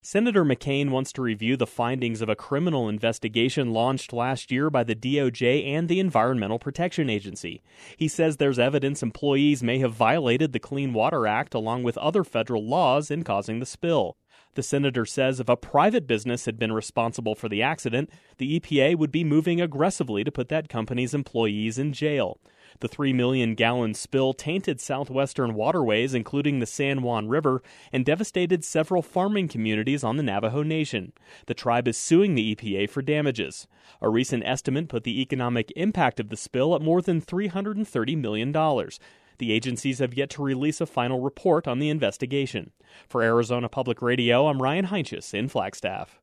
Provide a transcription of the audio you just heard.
Senator McCain wants to review the findings of a criminal investigation launched last year by the DOJ and the Environmental Protection Agency. He says there's evidence employees may have violated the Clean Water Act along with other federal laws in causing the spill. The senator says if a private business had been responsible for the accident, the EPA would be moving aggressively to put that company's employees in jail. The 3 million gallon spill tainted southwestern waterways, including the San Juan River, and devastated several farming communities on the Navajo Nation. The tribe is suing the EPA for damages. A recent estimate put the economic impact of the spill at more than $330 million. The agencies have yet to release a final report on the investigation. For Arizona Public Radio, I'm Ryan Heinches in Flagstaff.